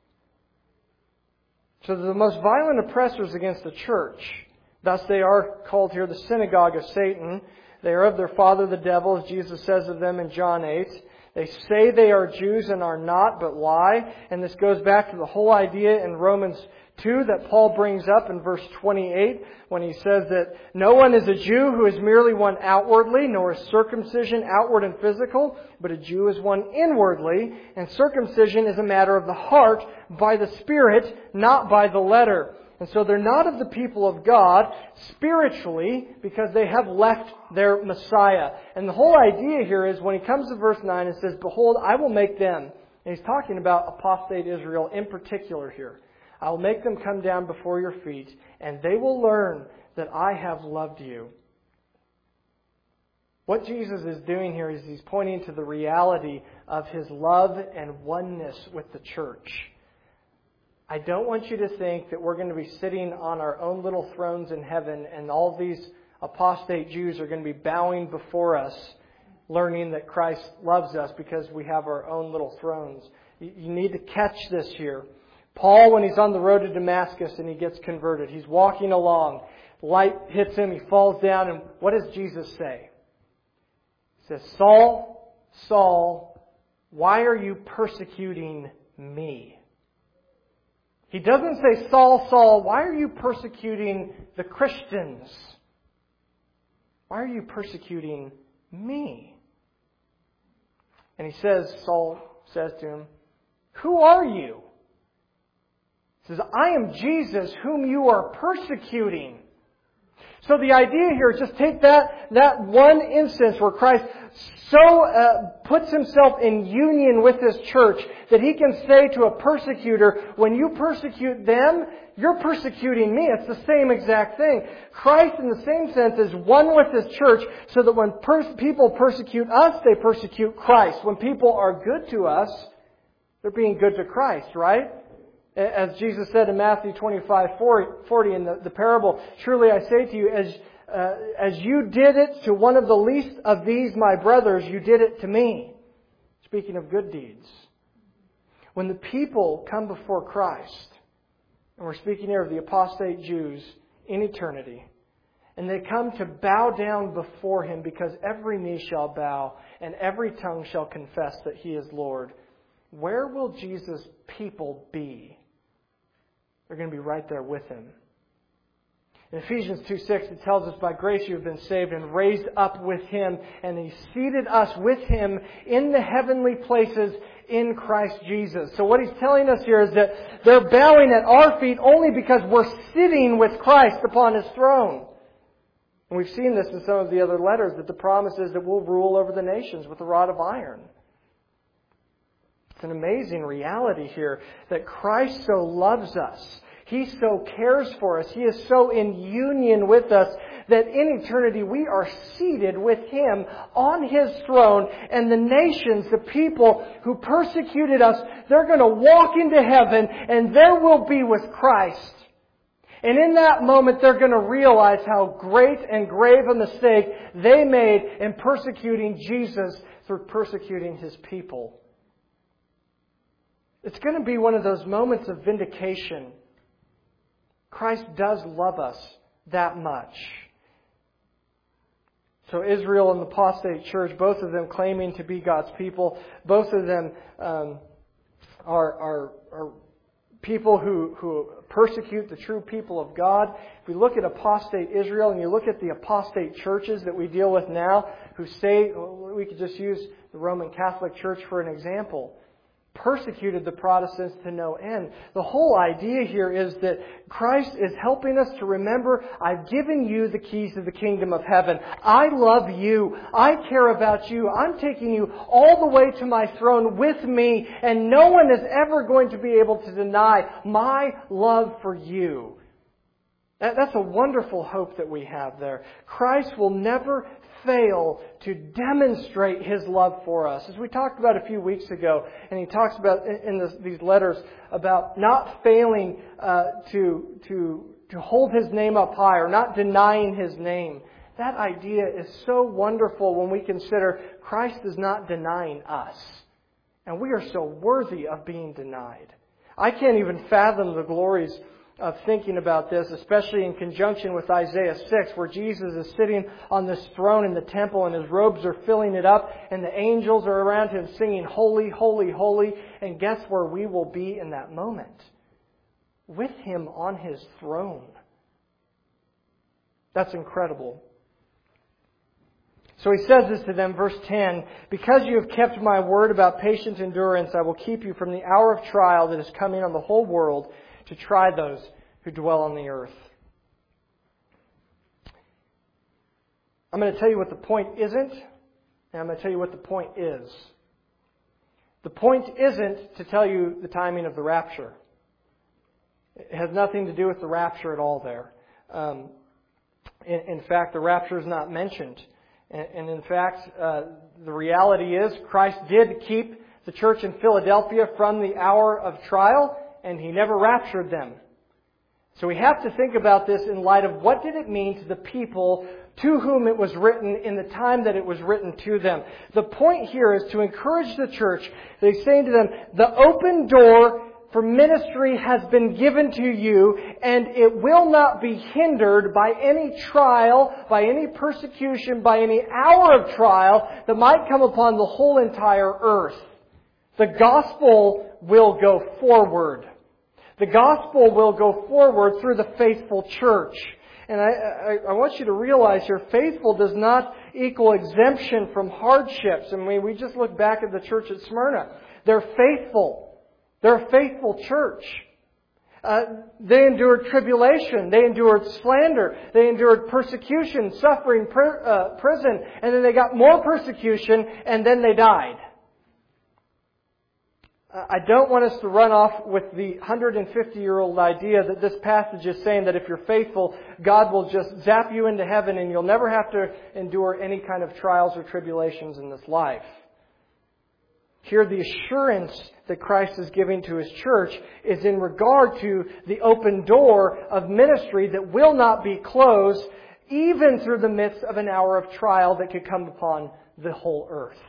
So they're the most violent oppressors against the church. Thus they are called here the synagogue of Satan. They are of their father the devil, as Jesus says of them in John eight. They say they are Jews and are not, but lie. And this goes back to the whole idea in Romans two that Paul brings up in verse twenty-eight when he says that no one is a Jew who is merely one outwardly, nor is circumcision outward and physical, but a Jew is one inwardly, and circumcision is a matter of the heart by the Spirit, not by the letter. And so they're not of the people of God spiritually because they have left their Messiah. And the whole idea here is when he comes to verse nine and says, behold, I will make them, and he's talking about apostate Israel in particular here. I will make them come down before your feet, and they will learn that I have loved you. What Jesus is doing here is He's pointing to the reality of His love and oneness with the church. I don't want you to think that we're going to be sitting on our own little thrones in heaven and all these apostate Jews are going to be bowing before us, learning that Christ loves us because we have our own little thrones. You need to catch this here. Paul, when he's on the road to Damascus and he gets converted, he's walking along. Light hits him, he falls down, and what does Jesus say? He says, Saul, Saul, why are you persecuting me? He doesn't say, Saul, Saul, why are you persecuting the Christians? Why are you persecuting me? And he says, Saul says to him, who are you? He says, I am Jesus whom you are persecuting. So the idea here is just take that, that one instance where Christ so uh, puts Himself in union with His church that He can say to a persecutor, when you persecute them, you're persecuting me. It's the same exact thing. Christ, in the same sense, is one with His church so that when pers- people persecute us, they persecute Christ. When people are good to us, they're being good to Christ, right? As Jesus said in Matthew twenty-five forty in the, the parable, truly I say to you, as, uh, as you did it to one of the least of these my brothers, you did it to me. Speaking of good deeds. When the people come before Christ, and we're speaking here of the apostate Jews in eternity, and they come to bow down before Him because every knee shall bow and every tongue shall confess that He is Lord, where will Jesus' people be? They're going to be right there with Him. In Ephesians two six, it tells us, by grace you have been saved and raised up with Him, and He seated us with Him in the heavenly places in Christ Jesus. So what He's telling us here is that they're bowing at our feet only because we're sitting with Christ upon His throne. And we've seen this in some of the other letters, that the promise is that we'll rule over the nations with a rod of iron. It's an amazing reality here that Christ so loves us. He so cares for us. He is so in union with us that in eternity we are seated with Him on His throne. And the nations, the people who persecuted us, they're going to walk into heaven and there will be with Christ. And in that moment they're going to realize how great and grave a mistake they made in persecuting Jesus through persecuting His people. It's going to be one of those moments of vindication. Christ does love us that much. So Israel and the apostate church, both of them claiming to be God's people, both of them um, are, are, are people who, who persecute the true people of God. If we look at apostate Israel and you look at the apostate churches that we deal with now, who say, we could just use the Roman Catholic Church for an example. persecuted the Protestants to no end. The whole idea here is that Christ is helping us to remember, I've given you the keys to the kingdom of heaven. I love you. I care about you. I'm taking you all the way to my throne with me, and no one is ever going to be able to deny my love for you. That's a wonderful hope that we have there. Christ will never fail to demonstrate His love for us. As we talked about a few weeks ago, and he talks about in this, these letters about not failing uh, to, to, to hold His name up high or not denying His name. That idea is so wonderful when we consider Christ is not denying us. And we are so worthy of being denied. I can't even fathom the glories of thinking about this, especially in conjunction with Isaiah six, where Jesus is sitting on this throne in the temple and His robes are filling it up and the angels are around Him singing, holy, holy, holy. And guess where we will be in that moment? With Him on His throne. That's incredible. So He says this to them, verse ten, because you have kept my word about patient endurance, I will keep you from the hour of trial that is coming on the whole world to try those who dwell on the earth. I'm going to tell you what the point isn't, and I'm going to tell you what the point is. The point isn't to tell you the timing of the rapture. It has nothing to do with the rapture at all there. Um, in, in fact, the rapture is not mentioned. And, and in fact, uh, the reality is Christ did keep the church in Philadelphia from the hour of trial, and He never raptured them. So we have to think about this in light of what did it mean to the people to whom it was written in the time that it was written to them. The point here is to encourage the church. They're saying to them, the open door for ministry has been given to you, and it will not be hindered by any trial, by any persecution, by any hour of trial that might come upon the whole entire earth. The gospel will go forward. The gospel will go forward through the faithful church. And I, I, I want you to realize here, faithful does not equal exemption from hardships. I mean, we just look back at the church at Smyrna. They're faithful. They're a faithful church. Uh, they endured tribulation. They endured slander. They endured persecution, suffering, pr- uh, prison. And then they got more persecution, and then they died. I don't want us to run off with the one hundred fifty-year-old idea that this passage is saying that if you're faithful, God will just zap you into heaven and you'll never have to endure any kind of trials or tribulations in this life. Here, the assurance that Christ is giving to His church is in regard to the open door of ministry that will not be closed, even through the midst of an hour of trial that could come upon the whole earth.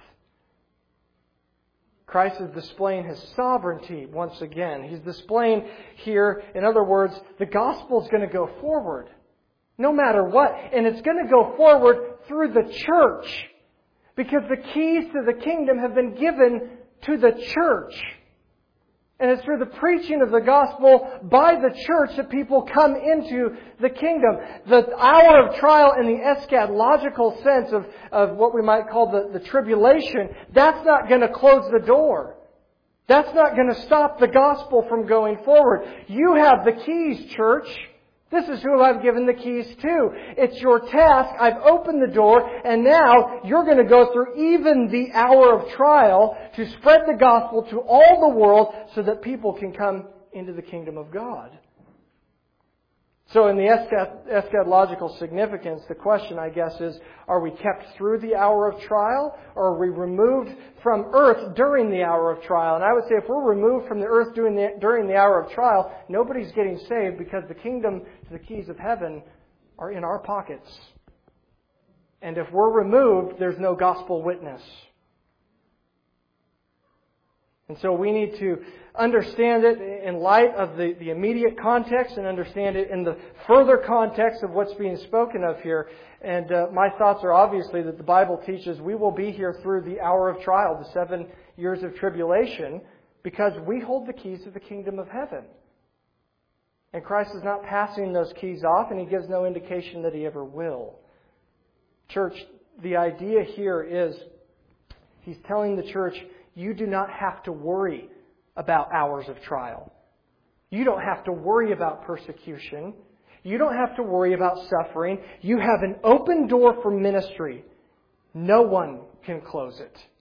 Christ is displaying His sovereignty once again. He's displaying here, in other words, the gospel is going to go forward. No matter what. And it's going to go forward through the church. Because the keys to the kingdom have been given to the church. And it's through the preaching of the gospel by the church that people come into the kingdom. The hour of trial in the eschatological sense of, of what we might call the, the tribulation, that's not going to close the door. That's not going to stop the gospel from going forward. You have the keys, church. This is who I've given the keys to. It's your task. I've opened the door, and now you're going to go through even the hour of trial to spread the gospel to all the world so that people can come into the kingdom of God. So in the eschatological significance, the question, I guess, is, are we kept through the hour of trial, or are we removed from earth during the hour of trial? And I would say if we're removed from the earth during the, during the hour of trial, nobody's getting saved because the kingdom, the keys of heaven, are in our pockets. And if we're removed, there's no gospel witness. And so we need to understand it in light of the, the immediate context and understand it in the further context of what's being spoken of here. And uh, my thoughts are obviously that the Bible teaches we will be here through the hour of trial, the seven years of tribulation, because we hold the keys to the kingdom of heaven. And Christ is not passing those keys off, and He gives no indication that He ever will. Church, the idea here is He's telling the church, you do not have to worry about hours of trial. You don't have to worry about persecution. You don't have to worry about suffering. You have an open door for ministry. No one can close it.